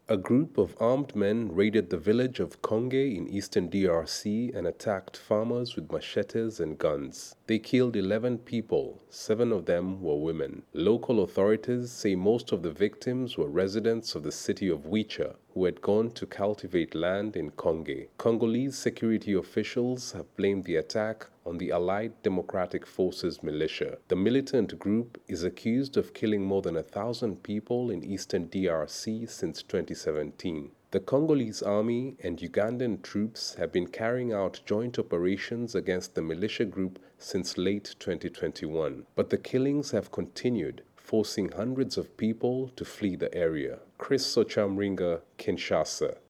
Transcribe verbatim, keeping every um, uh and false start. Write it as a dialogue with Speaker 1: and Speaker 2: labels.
Speaker 1: A group of armed men raided the village of Konge in eastern D R C and attacked farmers with machetes and guns. They killed eleven people, seven of them were women. Local authorities say most of the victims were residents of the city of Wicha who had gone to cultivate land in Konge. Congolese security officials have blamed the attack on the Allied Democratic Forces militia. The militant group is accused of killing more than a thousand people in eastern D R C since twenty seventeen. The Congolese army and Ugandan troops have been carrying out joint operations against the militia group since late twenty twenty-one, but the killings have continued, forcing hundreds of people to flee the area. Chris Sochamringa, Kinshasa.